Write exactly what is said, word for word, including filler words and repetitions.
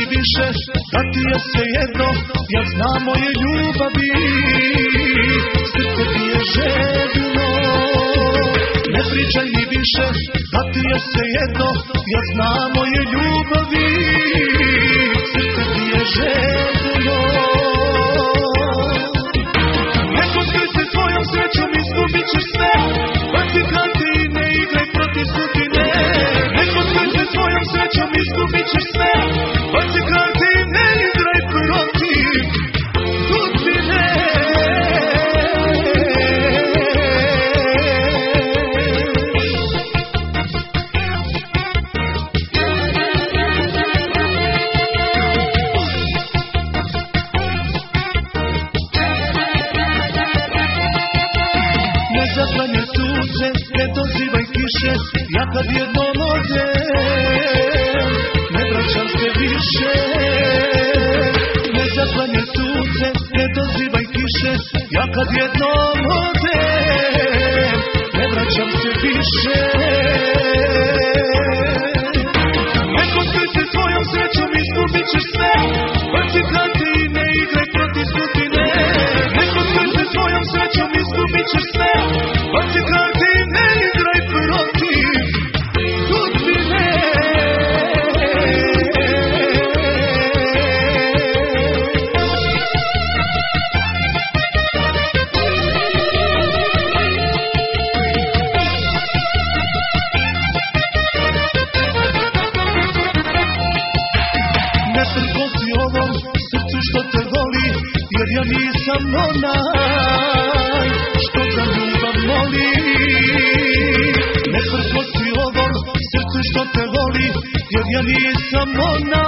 više, da ti je svejedno, ja znam moje ljubavi, srce ti je željno. Ne pričaj mi više, da ti je svejedno, ja znam moje ljubavi, srce ti je željno. Neko skri se svojom srećom, izgubit ćeš sve, baci karte i ne igraj protiv sudbine. Neko skri se svojom srećom, izgubit ćeš sve, baci karte i ne igraj protiv sudbine. Ne zaklanje suze, ne dozivaj kiše, ja kad jednom odem, ne vraćam se više. Ne zaklanje suze, ne dozivaj kiše, ja kad jednom odem, ne vraćam se više. Neko skri se svojom srećom, izgubit ćeš sve, baci karte i ne igraj protiv sudbine. Neko skri se svojom srećom, izgubit ćeš sve, baci karte i ne igraj protiv sudbine. Ne prkosi ovom srcu što te voli, jer ja nisam onaj što za ljubav moli. Ne prkosi ovom srcu što te voli, jer ja nisam onaj